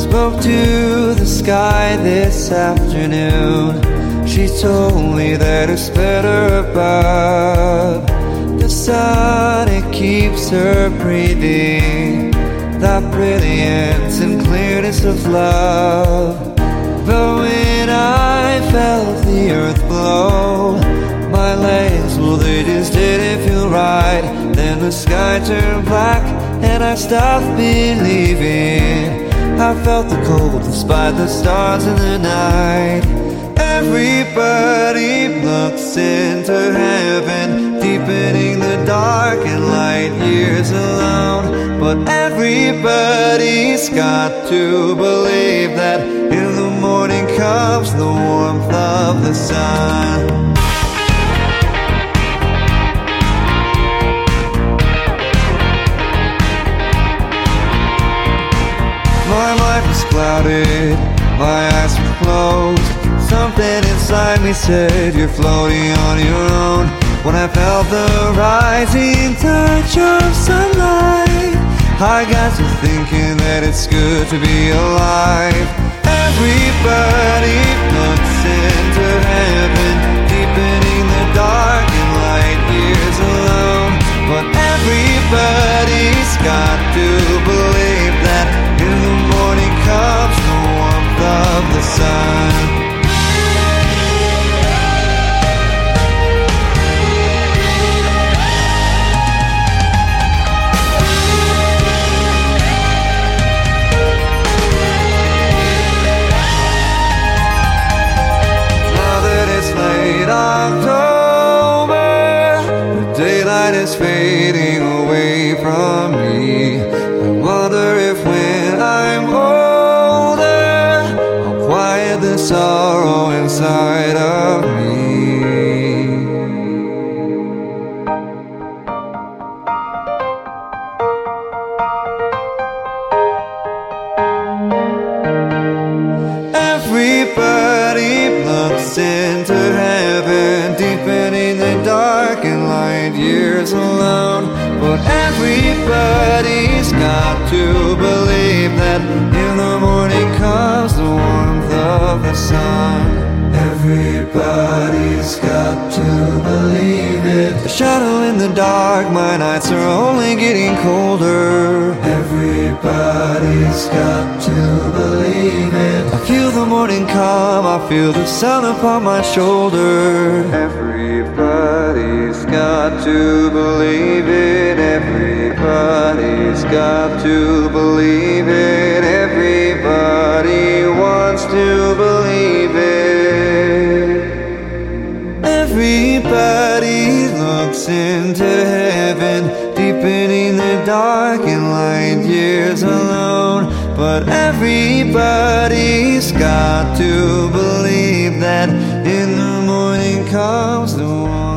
Spoke to the sky this afternoon. She told me that it's better above. The sun, it keeps her breathing, that brilliance and clearness of love. But when I felt the earth blow, my legs, well, they just didn't feel right. Then the sky turned black and I stopped believing. I felt the cold despite the stars in the night. Everybody looks into heaven, deepening the dark and light years alone. But everybody's got to believe that in the morning comes the warmth of the sun. My life was clouded, my eyes were closed. Something inside me said you're floating on your own. When I felt the rising touch of sunlight, I got to thinking that it's good to be alive. Everybody looks into heaven, deepening the dark and light years alone. But everybody's got to believe that in the morning comes the warmth of the sun. October, the daylight is fading away from me. I wonder if when I'm older, I'll quiet the sorrow inside of me. Everybody looks into heaven, deepening the dark and light years alone. But everybody's got to believe that in the morning comes the warmth of the sun. Everybody's got to believe it. The shadow in the dark, my nights are only getting colder. Everybody's got to believe it. I feel the morning come, I feel the sun upon my shoulder. Everybody's got to believe it. Everybody's got to believe it. Everybody wants to believe it. Everybody looks into heaven, deepening the dark and light years alone. But everybody's got to believe that in the morning comes the one.